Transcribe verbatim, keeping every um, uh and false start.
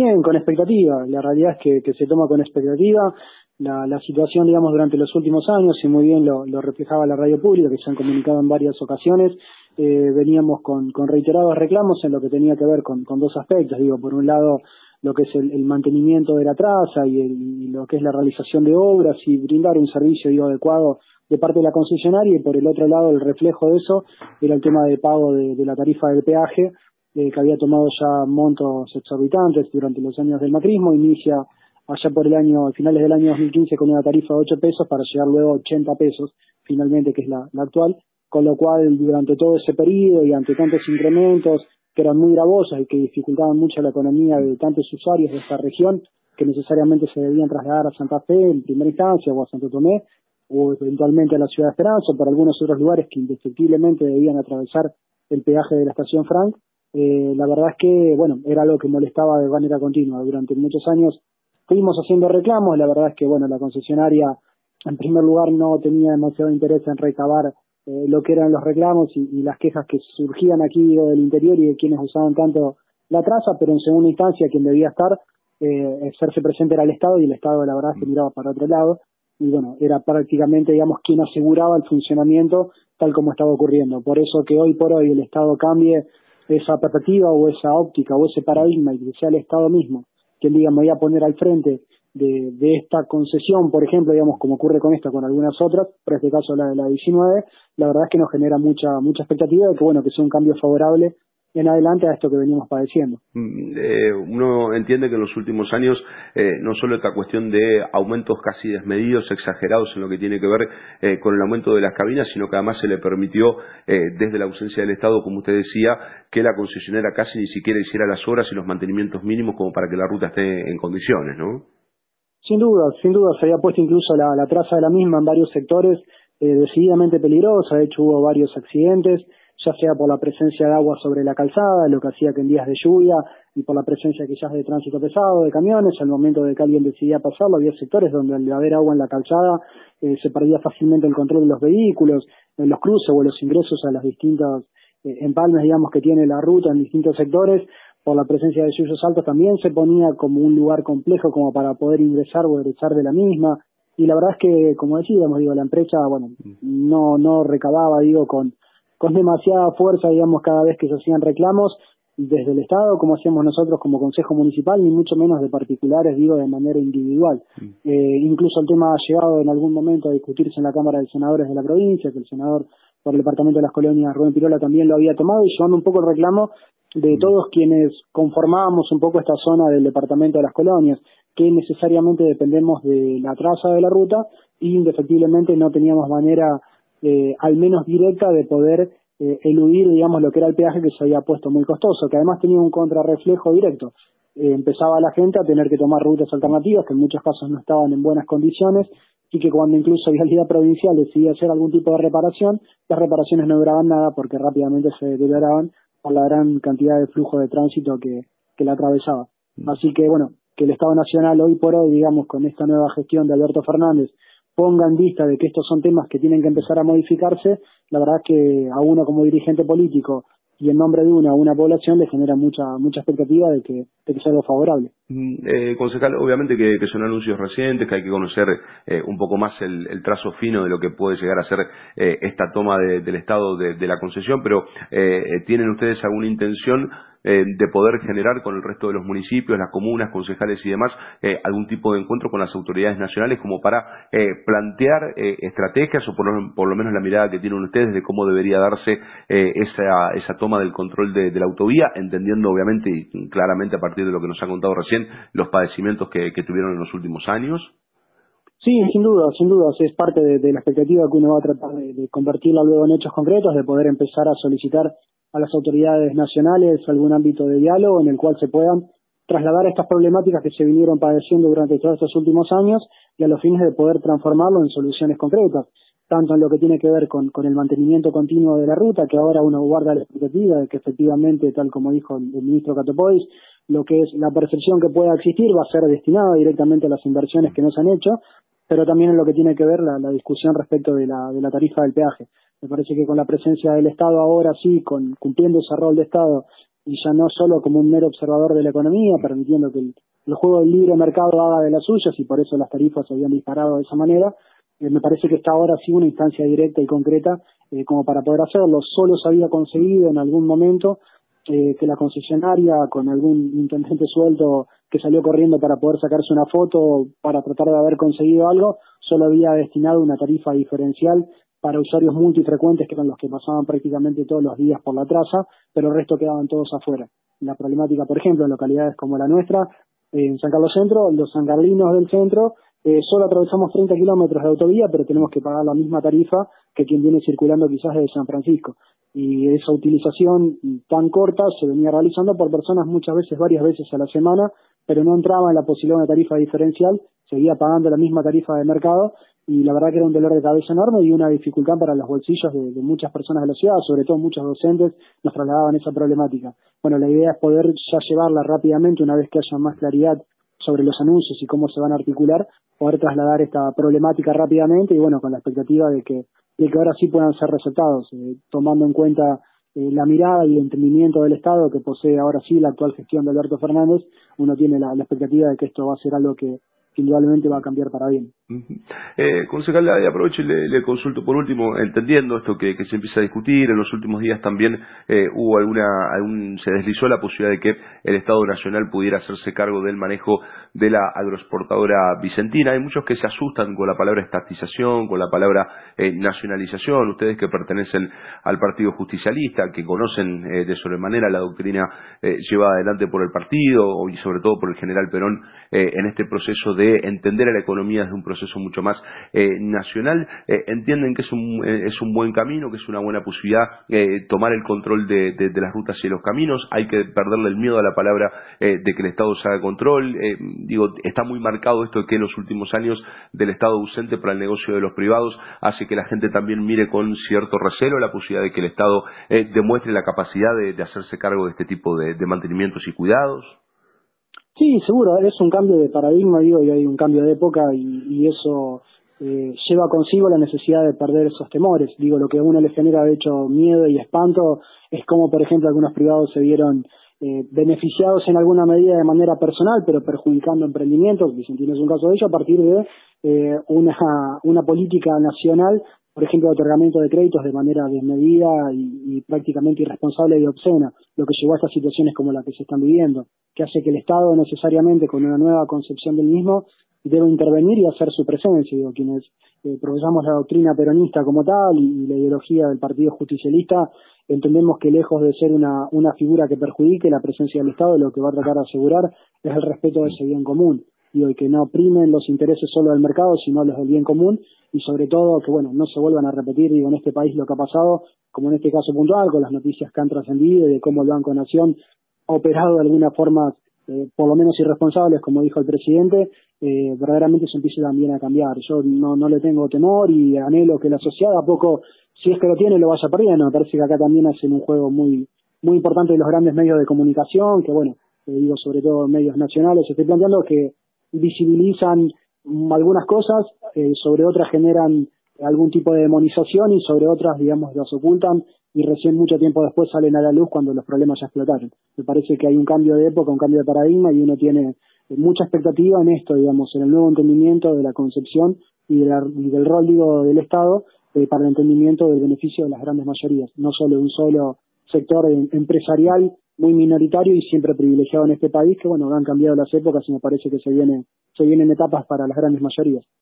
también con expectativa. La realidad es que, que se toma con expectativa. La, la situación, digamos, durante los últimos años, y muy bien lo, lo reflejaba la radio pública, que se han comunicado en varias ocasiones, eh, veníamos con, con reiterados reclamos en lo que tenía que ver con, con dos aspectos. Digo, por un lado, lo que es el, el mantenimiento de la traza y, el, y lo que es la realización de obras y brindar un servicio, digo, adecuado de parte de la concesionaria, y por el otro lado, el reflejo de eso era el tema de pago de, de la tarifa del peaje, eh, que había tomado ya montos exorbitantes durante los años del macrismo. Inicia allá por el año, a finales del año dos mil quince, con una tarifa de ocho pesos para llegar luego a ochenta pesos, finalmente, que es la, la actual, con lo cual durante todo ese periodo y ante tantos incrementos que eran muy gravosos y que dificultaban mucho la economía de tantos usuarios de esta región, que necesariamente se debían trasladar a Santa Fe en primera instancia o a Santo Tomé, o eventualmente a la Ciudad de Esperanza, o por algunos otros lugares que indefectiblemente debían atravesar el peaje de la estación Frank. Eh, la verdad es que, bueno, era algo que molestaba de manera continua. Durante muchos años fuimos haciendo reclamos. La verdad es que, bueno, la concesionaria, en primer lugar, no tenía demasiado interés en recabar eh, lo que eran los reclamos y, y las quejas que surgían aquí del interior y de quienes usaban tanto la traza, pero en segunda instancia quien debía estar, eh, hacerse presente era el Estado, y el Estado, la verdad, se miraba para otro lado. Y bueno, era prácticamente, digamos, quien aseguraba el funcionamiento tal como estaba ocurriendo. Por eso que hoy por hoy el Estado cambie esa perspectiva o esa óptica o ese paradigma, y que sea el Estado mismo quien diga, me voy a poner al frente de, de esta concesión, por ejemplo, digamos, como ocurre con esta, con algunas otras, pero en este caso la de la diecinueve, la verdad es que nos genera mucha mucha expectativa de que, bueno, que sea un cambio favorable en adelante a esto que venimos padeciendo. Eh, uno entiende que en los últimos años eh, no solo esta cuestión de aumentos casi desmedidos, exagerados en lo que tiene que ver eh, con el aumento de las cabinas, sino que además se le permitió eh, desde la ausencia del Estado, como usted decía, que la concesionera casi ni siquiera hiciera las obras y los mantenimientos mínimos como para que la ruta esté en condiciones, ¿no? Sin duda, sin duda, se había puesto incluso la, la traza de la misma en varios sectores eh, decididamente peligrosa. De hecho, hubo varios accidentes, ya sea por la presencia de agua sobre la calzada, lo que hacía que en días de lluvia, y por la presencia quizás de tránsito pesado, de camiones, al momento de que alguien decidía pasarlo, había sectores donde al haber agua en la calzada eh, se perdía fácilmente el control de los vehículos, en los cruces o en los ingresos a las distintas eh, empalmes, digamos, que tiene la ruta en distintos sectores. Por la presencia de yuyos altos también se ponía como un lugar complejo como para poder ingresar o egresar de la misma. Y la verdad es que, como decíamos, digo, la empresa, bueno, no no recababa, digo, con con demasiada fuerza, digamos, cada vez que se hacían reclamos desde el Estado, como hacíamos nosotros como Consejo Municipal, ni mucho menos de particulares, digo, de manera individual. Eh, incluso el tema ha llegado en algún momento a discutirse en la Cámara de Senadores de la provincia, que el senador por el Departamento de las Colonias, Rubén Pirola, también lo había tomado, y llevando un poco el reclamo de todos quienes conformábamos un poco esta zona del Departamento de las Colonias, que necesariamente dependemos de la traza de la ruta y indefectiblemente no teníamos manera, eh, al menos directa, de poder eh, eludir, digamos, lo que era el peaje, que se había puesto muy costoso, que además tenía un contrarreflejo directo. Eh, empezaba la gente a tener que tomar rutas alternativas, que en muchos casos no estaban en buenas condiciones, y que cuando incluso Vialidad Provincial decidía hacer algún tipo de reparación, las reparaciones no duraban nada porque rápidamente se deterioraban por la gran cantidad de flujo de tránsito que, que la atravesaba. Así que, bueno, que el Estado Nacional hoy por hoy, digamos, con esta nueva gestión de Alberto Fernández, ponga en vista de que estos son temas que tienen que empezar a modificarse, la verdad es que a uno como dirigente político y en nombre de una una población le genera mucha mucha expectativa de que, de que sea algo favorable. Eh, concejal, obviamente que, que son anuncios recientes, que hay que conocer eh, un poco más el, el trazo fino de lo que puede llegar a ser eh, esta toma de, del Estado de, de la concesión, pero eh, ¿tienen ustedes alguna intención eh, de poder generar con el resto de los municipios, las comunas, concejales y demás, eh, algún tipo de encuentro con las autoridades nacionales como para eh, plantear eh, estrategias o por lo, por lo menos la mirada que tienen ustedes de cómo debería darse eh, esa, esa toma del control de, de la autovía, entendiendo obviamente y claramente a partir de lo que nos ha contado recién los padecimientos que, que tuvieron en los últimos años? Sí, sin duda, sin duda, es parte de, de la expectativa que uno va a tratar de, de convertirla luego en hechos concretos, de poder empezar a solicitar a las autoridades nacionales algún ámbito de diálogo en el cual se puedan trasladar estas problemáticas que se vinieron padeciendo durante todos estos últimos años, y a los fines de poder transformarlo en soluciones concretas, tanto en lo que tiene que ver con, con el mantenimiento continuo de la ruta, que ahora uno guarda la expectativa de que efectivamente, tal como dijo el, el ministro Catopois, lo que es la percepción que pueda existir va a ser destinada directamente a las inversiones que no se han hecho, pero también en lo que tiene que ver la, la discusión respecto de la, de la tarifa del peaje. Me parece que con la presencia del Estado ahora sí, con, cumpliendo ese rol de Estado y ya no solo como un mero observador de la economía, permitiendo que el, el juego del libre mercado haga de las suyas, y por eso las tarifas se habían disparado de esa manera. Eh, me parece que está ahora sí una instancia directa y concreta eh, como para poder hacerlo. Solo se había conseguido en algún momento eh, que la concesionaria, con algún intendente suelto que salió corriendo para poder sacarse una foto para tratar de haber conseguido algo, solo había destinado una tarifa diferencial para usuarios multifrecuentes, que eran los que pasaban prácticamente todos los días por la traza, pero el resto quedaban todos afuera. La problemática, por ejemplo, en localidades como la nuestra, eh, en San Carlos Centro, los sancarlinos del centro, eh, solo atravesamos treinta kilómetros de autovía, pero tenemos que pagar la misma tarifa que quien viene circulando quizás desde San Francisco. Y esa utilización tan corta se venía realizando por personas muchas veces, varias veces a la semana, pero no entraba en la posibilidad de una tarifa diferencial, seguía pagando la misma tarifa de mercado, y la verdad que era un dolor de cabeza enorme y una dificultad para los bolsillos de, de muchas personas de la ciudad, sobre todo muchos docentes nos trasladaban esa problemática. Bueno, la idea es poder ya llevarla rápidamente, una vez que haya más claridad sobre los anuncios y cómo se van a articular, poder trasladar esta problemática rápidamente, y bueno, con la expectativa de que, de que ahora sí puedan ser receptados, eh, tomando en cuenta eh, la mirada y el entendimiento del Estado que posee ahora sí la actual gestión de Alberto Fernández. Uno tiene la, la expectativa de que esto va a ser algo que indudablemente va a cambiar para bien. Uh-huh. eh, concejal, y aprovecho y le, le consulto por último, entendiendo esto que, que se empieza a discutir, en los últimos días también eh, hubo alguna, algún, se deslizó la posibilidad de que el Estado Nacional pudiera hacerse cargo del manejo de la agroexportadora Vicentina. Hay muchos que se asustan con la palabra estatización, con la palabra eh, nacionalización. Ustedes que pertenecen al Partido Justicialista, que conocen eh, de sobremanera la doctrina eh, llevada adelante por el partido y sobre todo por el general Perón eh, en este proceso de entender a la economía desde un proceso mucho más eh, nacional, eh, entienden que es un, eh, es un buen camino, que es una buena posibilidad eh, tomar el control de, de, de las rutas y de los caminos. Hay que perderle el miedo a la palabra eh, de que el Estado se haga control. Eh, digo, está muy marcado esto de que en los últimos años del Estado ausente para el negocio de los privados hace que la gente también mire con cierto recelo la posibilidad de que el Estado eh, demuestre la capacidad de, de hacerse cargo de este tipo de, de mantenimientos y cuidados. Sí, seguro, es un cambio de paradigma, digo, y hay un cambio de época, y, y eso eh, lleva consigo la necesidad de perder esos temores. Digo, lo que a uno le genera de hecho miedo y espanto es como, por ejemplo, algunos privados se vieron eh, beneficiados en alguna medida de manera personal, pero perjudicando emprendimientos. Vicentino es un caso de ello, a partir de eh, una, una política nacional, por ejemplo, de otorgamiento de créditos de manera desmedida y, y prácticamente irresponsable y obscena, lo que llevó a estas situaciones como la que se están viviendo, que hace que el Estado necesariamente, con una nueva concepción del mismo, debe intervenir y hacer su presencia. Digo, quienes eh, profesamos la doctrina peronista como tal y, y la ideología del Partido Justicialista, entendemos que lejos de ser una, una figura que perjudique la presencia del Estado, lo que va a tratar de asegurar es el respeto de ese bien común. Digo, y que no primen los intereses solo del mercado, sino los del bien común, y sobre todo que, bueno, no se vuelvan a repetir, digo, en este país lo que ha pasado, como en este caso puntual, con las noticias que han trascendido de cómo el Banco Nación ha operado de alguna forma, eh, por lo menos irresponsables, como dijo el presidente. Eh, verdaderamente eso empieza también a cambiar. Yo no, no le tengo temor y anhelo que la sociedad a poco, si es que lo tiene, lo vaya perdiendo. Me parece que acá también hacen un juego muy, muy importante de los grandes medios de comunicación, que bueno, eh, digo, sobre todo medios nacionales, estoy planteando que visibilizan algunas cosas, eh, sobre otras generan algún tipo de demonización y sobre otras, digamos, las ocultan y recién mucho tiempo después salen a la luz cuando los problemas ya explotaron. Me parece que hay un cambio de época, un cambio de paradigma, y uno tiene mucha expectativa en esto, digamos, en el nuevo entendimiento de la concepción y, de la, y del rol, digo, del Estado eh, para el entendimiento del beneficio de las grandes mayorías, no solo de un solo sector empresarial muy minoritario y siempre privilegiado en este país, que bueno, han cambiado las épocas y me parece que se viene, se vienen etapas para las grandes mayorías.